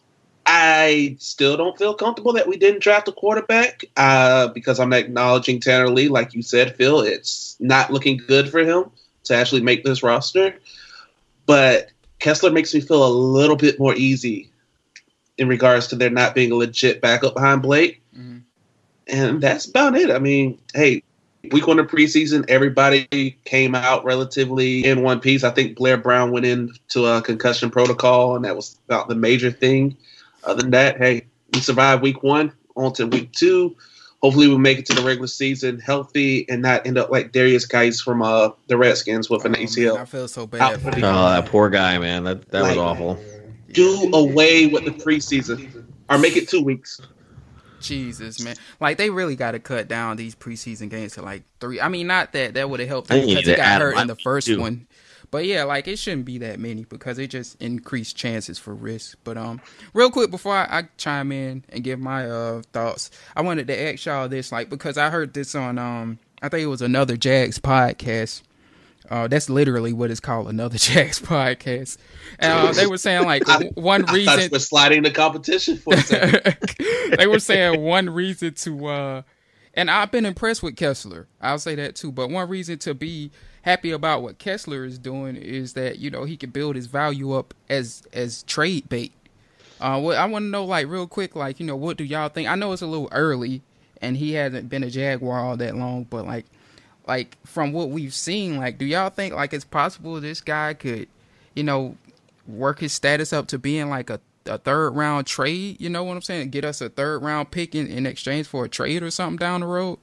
I still don't feel comfortable that we didn't draft a quarterback uh, because I'm acknowledging Tanner Lee. Like you said, Phil, it's not looking good for him to actually make this roster. But Kessler makes me feel a little bit more easy in regards to there not being a legit backup behind Blake. Mm-hmm. And that's about it. I mean, hey, week one of preseason, everybody came out relatively in one piece. I think Blair Brown went into a concussion protocol, and that was about the major thing. Other than that, hey, we survived week one, on to week two. Hopefully we'll make it to the regular season healthy and not end up like Darius Geis from uh, the Redskins with an oh, A C L. Man, I feel so bad. Oh, that poor guy, man. That that like, was awful. Do away with the preseason or make it two weeks. Jesus, man. Like, they really got to cut down these preseason games to, like, three. I mean, not that that would have helped I him think because you he need to got add hurt him. in the first too. one. But, yeah, like, it shouldn't be that many because it just increased chances for risk. But, um, real quick, before I, I chime in and give my uh thoughts, I wanted to ask y'all this, like, because I heard this on, um, I think it was another Jags podcast. Uh, that's literally what it's called, another Jags podcast. And uh, they were saying, like, I, one I reason... thought we're sliding the competition for a second. They were saying one reason to... Uh, and I've been impressed with Kessler. I'll say that, too. But one reason to be happy about what Kessler is doing is that, you know, he can build his value up as as trade bait. Uh, what I want to know, like, real quick, like, you know, what do y'all think? I know it's a little early, and he hasn't been a Jaguar all that long, but, like, like from what we've seen, like, do y'all think, like, it's possible this guy could, you know, work his status up to being, like, a, a third-round trade? You know what I'm saying? Get us a third-round pick in, in exchange for a trade or something down the road?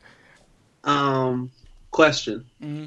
Um, question. Mm-hmm.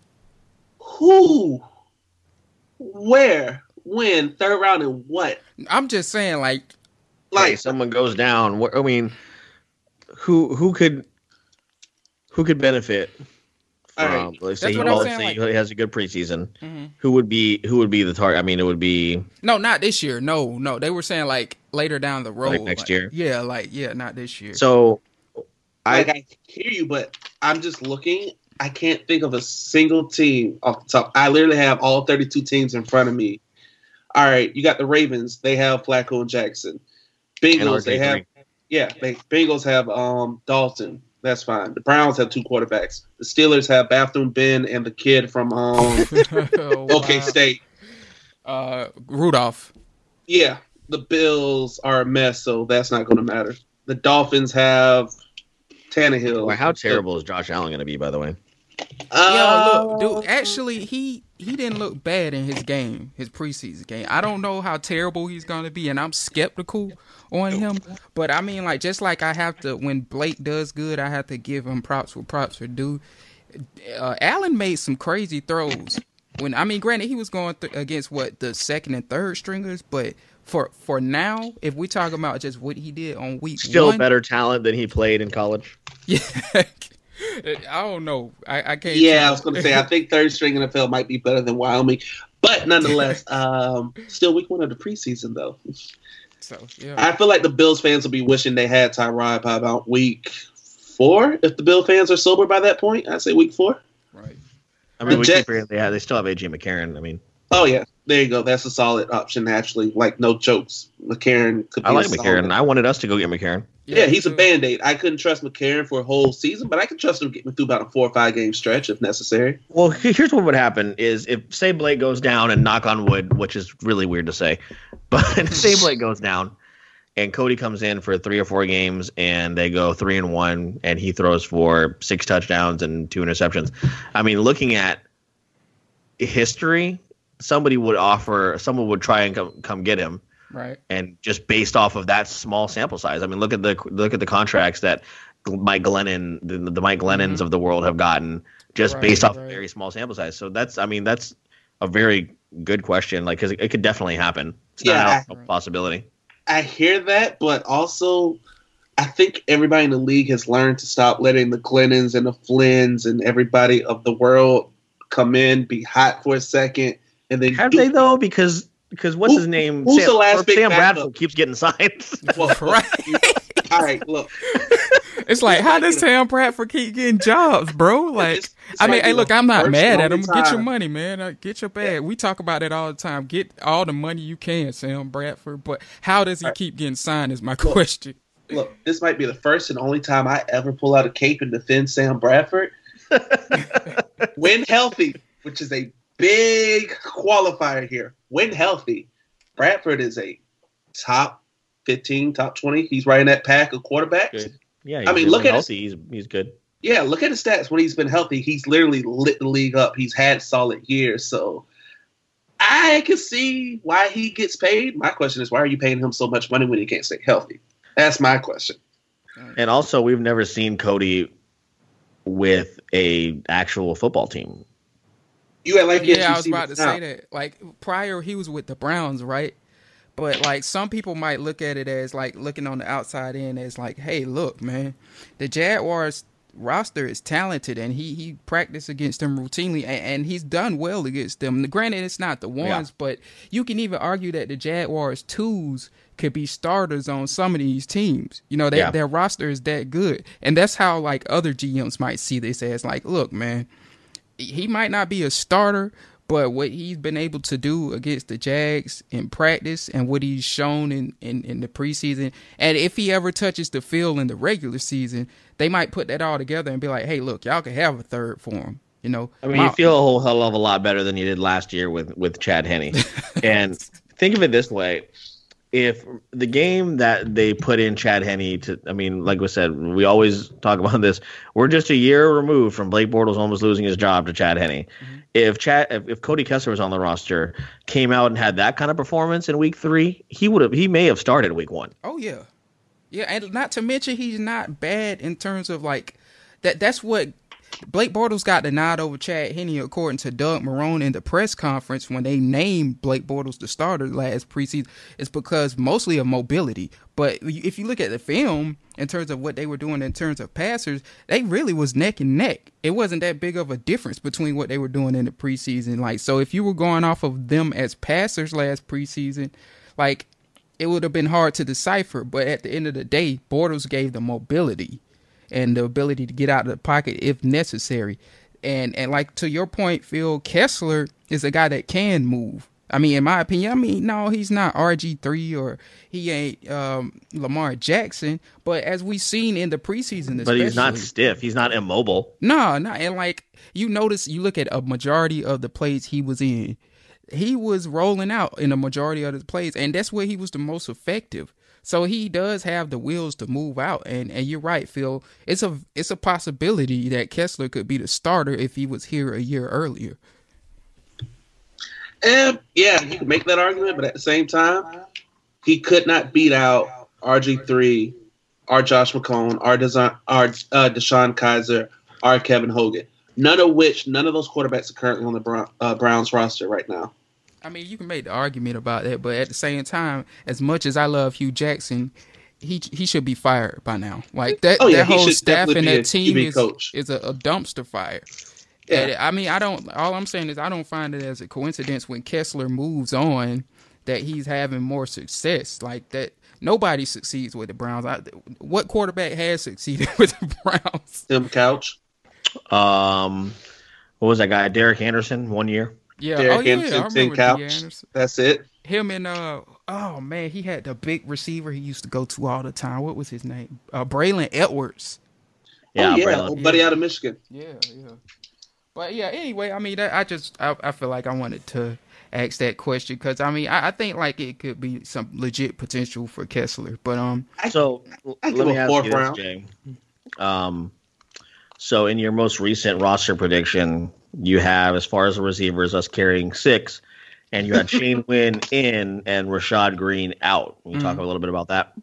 Who, where, when, third round, and what? I'm just saying, like, Like Hey, someone goes down. What I mean, who who could who could benefit All from? right. Let's say, That's he, what I'm well, saying, let's say like- he has a good preseason. mm-hmm. Who would be who would be the target? I mean, it would be No, not this year. No, no. They were saying, like, later down the road. Like next year? Yeah, like, yeah, not this year. so. I like I hear you, but I'm just looking. I can't think of a single team off the top. I literally have all thirty-two teams in front of me. All right, you got the Ravens. They have Flacco and Jackson. Bengals. They have yeah. They, Bengals have um Dalton. That's fine. The Browns have two quarterbacks. The Steelers have Bathroom Ben and the kid from um Oh, OK wow. State. Uh, Rudolph. Yeah, the Bills are a mess, so that's not going to matter. The Dolphins have Tannehill. Well, how terrible is Josh Allen going to be? By the way, Uh, Yo, look, dude. Actually, he he didn't look bad in his game, his preseason game. I don't know how terrible he's gonna be, and I'm skeptical on him. But I mean, like, just like I have to when Blake does good, I have to give him props where props are due. Uh, Allen made some crazy throws When I mean, granted, he was going th- against what the second and third stringers, but for for now, if we talk about just what he did on week Still one, better talent than he played in college. Yeah, I don't know. I, I can't. Yeah, tell. I was going to say I think third string N F L might be better than Wyoming, but nonetheless, um, still week one of the preseason though. So yeah, I feel like the Bills fans will be wishing they had Tyrod by about week four. If the Bill fans are sober by that point, I say week four. right. I mean, The we Jets- keep forgetting they, have, they still have A J McCarron. I mean, Oh yeah, there you go. That's a solid option. Actually, like no jokes, McCarron could be. I like a solid- McCarron. I wanted us to go get McCarron. Yeah, he's a so- band-aid. I couldn't trust McCarron for a whole season, but I can trust him to get me through about a four or five game stretch if necessary. Well, he- here's what would happen: is if say Blake goes down, and knock on wood, which is really weird to say, but say Blake goes down, and Cody comes in for three or four games, and they go three and one, and he throws for six touchdowns and two interceptions. I mean, looking at history, somebody would offer, someone would try and come come get him. Right. And just based off of that small sample size, I mean, look at the look at the contracts that Mike Glennon, the, the Mike Glennons Mhm. of the world have gotten, just Right, based off right. a very small sample size. So that's, I mean, that's a very good question, like because it, it could definitely happen. It's Yeah, not I- out of a possibility. I hear that, but also I think everybody in the league has learned to stop letting the Glennons and the Flynns and everybody of the world come in, be hot for a second, and then Have do- they though? Because because what's Who- his name? who's Sam, the last or big Sam backup? Bradford keeps getting signed. Well, Right. All right, look. It's like, how does Sam Bradford keep getting jobs, bro? Like, It's- it's I mean, like hey, the look, I'm not first mad and at him. only Get your time. money, man. Uh, Get your bag. We talk about it all the time. Get all the money you can, Sam Bradford. But how does he Right. keep getting signed is my question. Look, this might be the first and only time I ever pull out a cape and defend Sam Bradford. When healthy, which is a big qualifier here. When healthy, Bradford is a top fifteen, top twenty. He's right in that pack of quarterbacks. Good. Yeah, I mean, look at healthy. He's he's good. Yeah, look at his stats when he's been healthy. He's literally lit the league up. He's had solid years. So I can see why he gets paid. My question is, why are you paying him so much money when he can't stay healthy? That's my question. And also, we've never seen Cody with a actual football team. You act like yes, Yeah, you I was see about to this say now. that. Like, prior, he was with the Browns, right? But, like, some people might look at it as, like, looking on the outside in as, like, hey, look, man, the Jaguars roster is talented, and he, he practiced against them routinely, and, and he's done well against them. Granted, it's not the ones, Yeah. but you can even argue that the Jaguars' twos could be starters on some of these teams. You know, they, Yeah. their roster is that good. And that's how, like, other G Ms might see this as, like, look, man, he might not be a starter, but what he's been able to do against the Jags in practice and what he's shown in, in, in the preseason, and if he ever touches the field in the regular season, they might put that all together and be like, hey, look, y'all can have a third for him. You know, I mean, My- you feel a whole hell of a lot better than you did last year with, with Chad Henne. And think of it this way. If the game that they put in Chad Henne to, I mean, like we said, we always talk about this. We're just a year removed from Blake Bortles almost losing his job to Chad Henne. Mm-hmm. If Chad, if, if Cody Kessler was on the roster, came out and had that kind of performance in week three, he would have, he may have started week one. Oh yeah, yeah, and not to mention he's not bad in terms of like that. That's what Blake Bortles got the nod over Chad Henne, according to Doug Marrone in the press conference when they named Blake Bortles the starter last preseason. It's because mostly of mobility. But if you look at the film in terms of what they were doing in terms of passers, they really was neck and neck. It wasn't that big of a difference between what they were doing in the preseason. Like, so if you were going off of them as passers last preseason, like, it would have been hard to decipher. But at the end of the day, Bortles gave the mobility and the ability to get out of the pocket if necessary. And and like to your point, Phil, Kessler is a guy that can move. I mean, in my opinion, I mean, no, he's not R G three or he ain't um, Lamar Jackson. But as we've seen in the preseason, But he's not especially- stiff. He's not immobile. no, no, and like you notice, you look at a majority of the plays he was in, he was rolling out in a majority of the plays, and that's where he was the most effective. So he does have the wheels to move out, and, and you're right, Phil. It's a it's a possibility that Kessler could be the starter if he was here a year earlier. And yeah, you can make that argument, but at the same time, he could not beat out R G three, our Josh McCown, our Deson, our uh, Deshaun Kaiser, our Kevin Hogan. None of which, none of those quarterbacks are currently on the Brown, uh, Browns roster right now. I mean, you can make the argument about that, but at the same time, as much as I love Hugh Jackson, he he should be fired by now. Like that, oh, yeah, that whole staff and that team is, coach. is a, a dumpster fire. Yeah. And, I mean, I don't. All I'm saying is I don't find it as a coincidence when Kessler moves on that he's having more success. Like that, nobody succeeds with the Browns. I, what quarterback has succeeded with the Browns? Tim Couch. Um, what was that guy? Derek Anderson, one year. Yeah, Derek oh yeah, Anderson, I Tim remember Couch. D. Anderson. That's it. Him and uh oh man, he had the big receiver he used to go to all the time. What was his name? Uh Braylon Edwards. Yeah, oh, yeah, Braylon. old buddy Yeah. out of Michigan. Yeah, yeah. But yeah, anyway, I mean, that, I just I, I feel like I wanted to ask that question because I mean I, I think like it could be some legit potential for Kessler. But um, So I let give me a ask fourth you this, round. Jay. Um, so in your most recent roster prediction, you have, as far as the receivers, us carrying six, and you had Shane Wynn in and Rashad Green out. Can you talk Mhm. a little bit about that?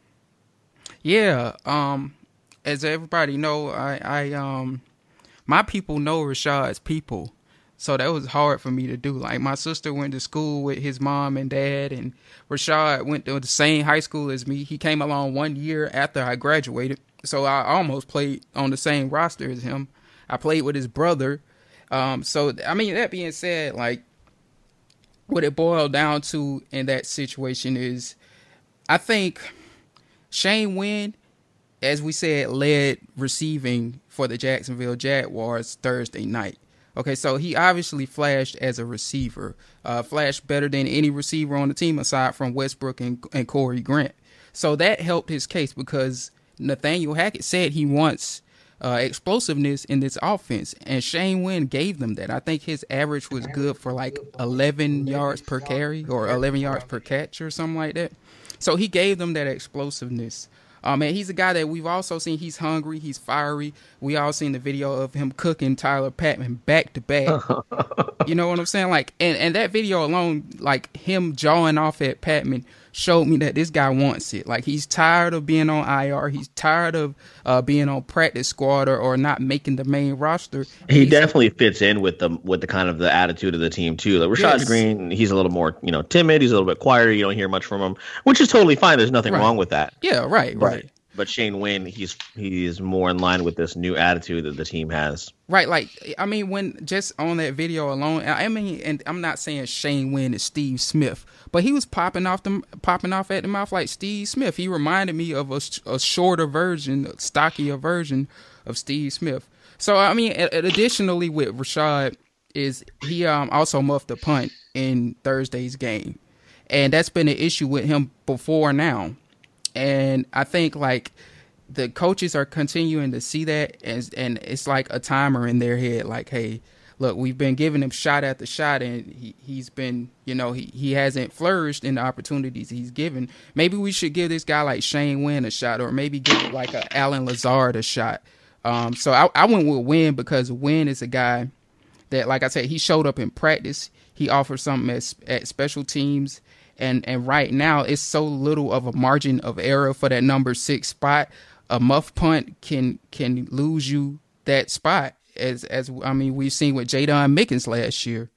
yeah, um, as everybody know, I I um, my people know Rashad's people. So that was hard for me to do. Like my sister went to school with his mom and dad, and Rashad went to the same high school as me. He came along one year after I graduated, so I almost played on the same roster as him. I played with his brother. Um, so I mean, that being said, like what it boiled down to in that situation is, I think Shane Wynn, as we said, led receiving for the Jacksonville Jaguars Thursday night. Okay, so he obviously flashed as a receiver, uh, flashed better than any receiver on the team aside from Westbrook and, and Corey Grant. So that helped his case because Nathaniel Hackett said he wants uh, explosiveness in this offense, and Shane Wynn gave them that. I think his average was good for like eleven yards per carry or eleven yards per catch or something like that. So he gave them that explosiveness. Um, and he's a guy that we've also seen. He's hungry. He's fiery. We all seen the video of him cooking Tyler Patman back to back. You know what I'm saying? Like, and, and that video alone, like him jawing off at Patman, showed me that this guy wants it. Like he's tired of being on I R. He's tired of uh, being on practice squad or, or not making the main roster. He He's, definitely fits in with the with the kind of the attitude of the team too. Like Rashad Yes. Green, he's a little more, you know, timid. He's a little bit quieter. You don't hear much from him, which is totally fine. There's nothing Right. wrong with that. Yeah, right, But right. but Shane Wynn, he's he is more in line with this new attitude that the team has. Right, like I mean, when just on that video alone, I mean, and I'm not saying Shane Wynn is Steve Smith, but he was popping off them, popping off at the mouth like Steve Smith. He reminded me of a, a shorter version, stockier version of Steve Smith. So I mean, additionally with Rashad is he um also muffed a punt in Thursday's game, and that's been an issue with him before now, and I think like. The coaches are continuing to see that, and, and it's like a timer in their head, like, hey, look, we've been giving him shot after shot, and he, he's been, you know, he, he hasn't flourished in the opportunities he's given. Maybe we should give this guy like Shane Wynn a shot, or maybe give like a Alan Lazard a shot. Um, so I, I went with Wynn because Wynn is a guy that, like I said, he showed up in practice. He offered something at, at special teams. And, and right now, it's so little of a margin of error for that number six spot. A muff punt can can lose you that spot, as as I mean we've seen with Jadon Mickens last year.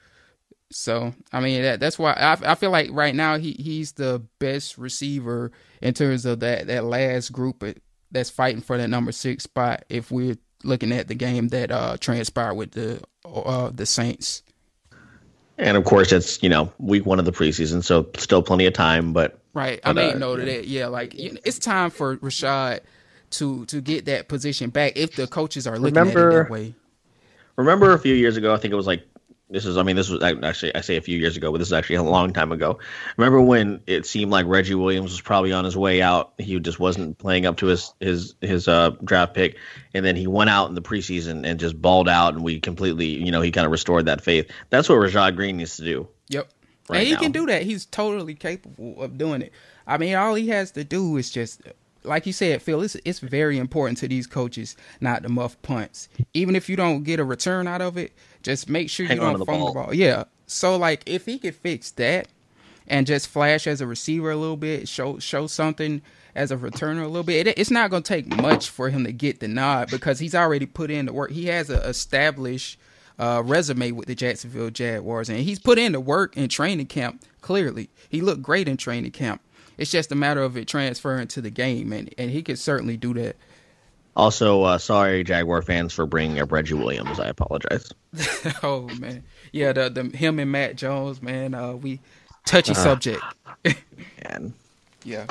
So I mean that that's why I, I feel like right now he, he's the best receiver in terms of that, that last group that's fighting for that number six spot. If we're looking at the game that uh, transpired with the uh, the Saints. And of course, it's, you know, week one of the preseason, so still plenty of time. But right, I but, made uh, note of that. Yeah, like you know, it's time for Rashad to to get that position back if the coaches are looking Remember- at it that way. remember a few years ago, I think it was like, this is, I mean, this was actually, I say a few years ago, but this is actually a long time ago. Remember when it seemed like Reggie Williams was probably on his way out? He just wasn't playing up to his his his uh, draft pick, and then he went out in the preseason and just balled out, and we completely, you know, he kind of restored that faith. That's what Rashad Green needs to do. Yep. Right and he now. can do that. He's totally capable of doing it. I mean, all he has to do is just, like you said, Phil, it's, it's very important to these coaches not to muff punts. Even if you don't get a return out of it, just make sure Hang you on don't to the fumble the ball. ball. Yeah. So, like, if he could fix that and just flash as a receiver a little bit, show show something as a returner a little bit. It, it's not going to take much for him to get the nod because he's already put in the work. He has an established uh, resume with the Jacksonville Jaguars, and he's put in the work in training camp. Clearly, he looked great in training camp. It's just a matter of it transferring to the game, and, and he could certainly do that. Also, uh, sorry, Jaguar fans, for bringing up Reggie Williams. I apologize. Oh man, yeah, the, the him and Matt Jones, man. Uh, we touchy uh, subject. Man. Yeah.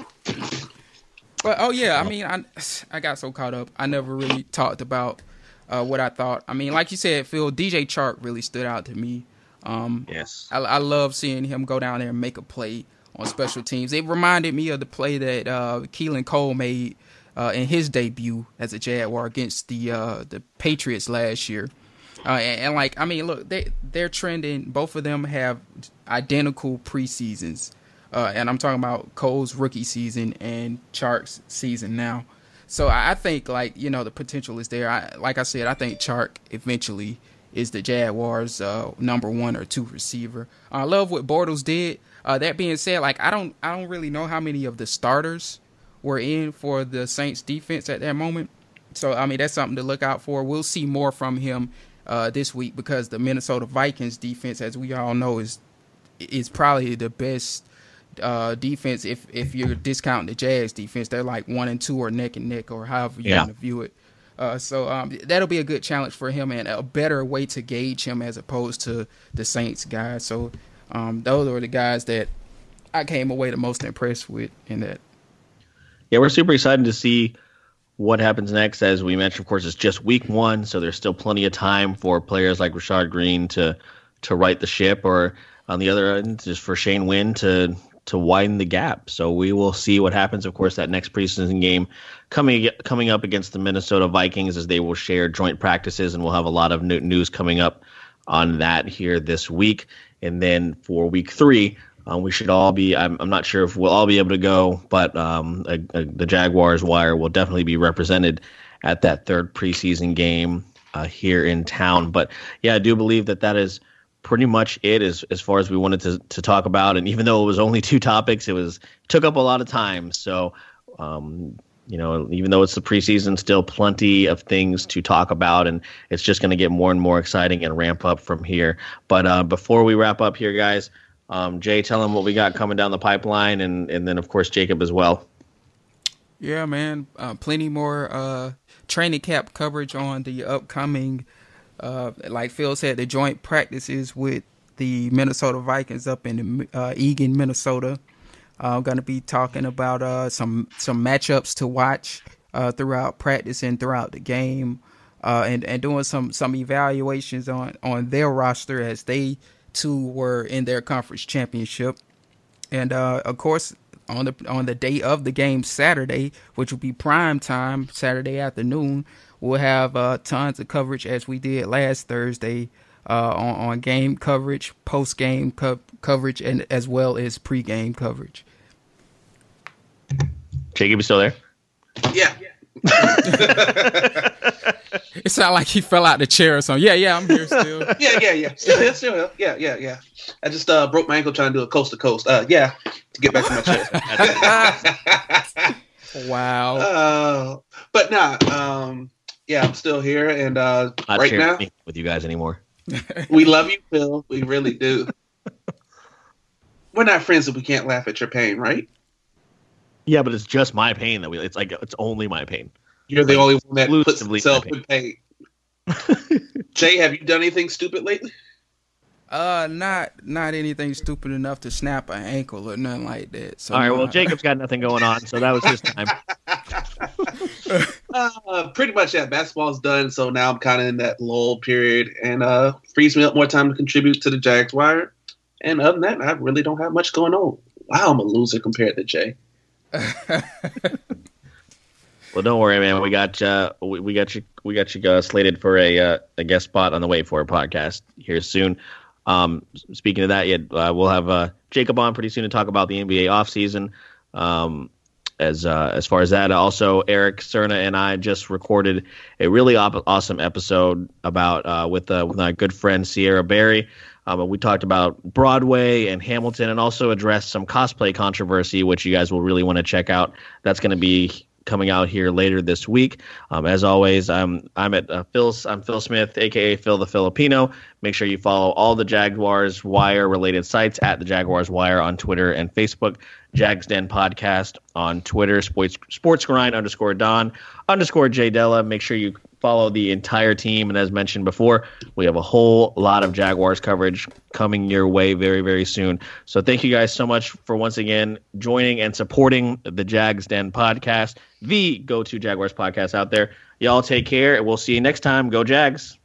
But oh yeah, I mean, I I got so caught up. I never really talked about uh, what I thought. I mean, like you said, Phil, D J Chark really stood out to me. Um, yes. I, I love seeing him go down there and make a play on special teams. It reminded me of the play that uh, Keelan Cole made uh, in his debut as a Jaguar against the uh, the Patriots last year. Uh, and, and like, I mean, look, they they're trending. Both of them have identical preseasons, uh, and I'm talking about Cole's rookie season and Chark's season now. So I, I think, like, you know, the potential is there. I, like I said, I think Chark eventually is the Jaguars' uh, number one or two receiver. I love what Bortles did. Uh, that being said, like, I don't, I don't really know how many of the starters were in for the Saints defense at that moment. So I mean, that's something to look out for. We'll see more from him uh, this week because the Minnesota Vikings defense, as we all know, is is probably the best uh, defense. If if you're discounting the Jags defense, they're like one and two or neck and neck or however you yeah. want to view it. Uh, so um, that'll be a good challenge for him and a better way to gauge him as opposed to the Saints guys. So um, those are the guys that I came away the most impressed with in that. Yeah, we're super excited to see what happens next. As we mentioned, of course, it's just week one, so there's still plenty of time for players like Rashard Green to to right the ship, or on the other end, just for Shane Wynn to to widen the gap. So we will see what happens. Of course, that next preseason game coming coming up against the Minnesota Vikings, as they will share joint practices, and we'll have a lot of news coming up on that here this week. And then for week three, uh, we should all be, I'm, I'm not sure if we'll all be able to go, but um, a, a, the Jaguars Wire will definitely be represented at that third preseason game uh, here in town. But yeah, I do believe that that is pretty much it as as far as we wanted to, to talk about. And even though it was only two topics, it was took up a lot of time. So, um, you know, even though it's the preseason, still plenty of things to talk about, and it's just going to get more and more exciting and ramp up from here. But uh, before we wrap up here, guys, um, Jay, tell them what we got coming down the pipeline, and, and then, of course, Jacob as well. Yeah, man, uh, plenty more uh, training camp coverage on the upcoming Uh, like Phil said, the joint practices with the Minnesota Vikings up in uh, Eagan, Minnesota. Uh, I'm going to be talking about uh, some some matchups to watch uh, throughout practice and throughout the game, uh, and and doing some some evaluations on, on their roster as they too were in their conference championship. And uh, of course, on the on the day of the game, Saturday, which will be prime time, Saturday afternoon, we'll have uh, tons of coverage as we did last Thursday uh, on, on game coverage, post-game co- coverage, and as well as pre-game coverage. Jacob, you still there? Yeah. It sounded like he fell out the chair or something. Yeah, yeah, I'm here still. yeah, yeah, yeah. Still here, still here. Yeah, yeah, yeah. I just uh, broke my ankle trying to do a coast-to-coast. Uh, yeah, to get back to my chair. Wow. Uh, but nah, um, yeah, I'm still here, and uh, Not right now with you guys anymore. We love you, Phil. We really do. We're not friends if we can't laugh at your pain, right? Yeah, but it's just my pain that we. It's like it's only my pain. You're the only one that puts Exclusively himself my in pain. Jay, have you done anything stupid lately? Uh, not not anything stupid enough to snap an ankle or nothing like that. So all right, no, well, I- Jacob's got nothing going on, so that was his time. Uh, pretty much, yeah. Basketball's done, so now I'm kind of in that lull period, and uh, frees me up more time to contribute to the Jags Wire. And other than that, I really don't have much going on. Wow, I'm a loser compared to Jay. Well, don't worry, man. We got uh, we, we got you we got you uh, slated for a uh, a guest spot on the Wait For It podcast here soon. Um, speaking of that, yeah, uh, we'll have uh, Jacob on pretty soon to talk about the N B A offseason. Um, as uh, as far as that, also Eric Cerna and I just recorded a really op- awesome episode about uh, with uh, with my good friend Sierra Berry Uh, but we talked about Broadway and Hamilton, and also addressed some cosplay controversy, which you guys will really want to check out. That's going to be coming out here later this week. Um, as always, I'm I'm at uh, Phil's. I'm Phil Smith, aka Phil the Filipino. Make sure you follow all the Jaguars Wire related sites at the Jaguars Wire on Twitter and Facebook. Jags Den Podcast on Twitter. Sports Sports Grind underscore Don underscore J Della. Make sure you follow the entire team. And as mentioned before, we have a whole lot of Jaguars coverage coming your way very, very soon. So thank you guys so much for once again joining and supporting the Jags Den Podcast, the go-to Jaguars podcast out there. Y'all take care, and we'll see you next time. Go Jags.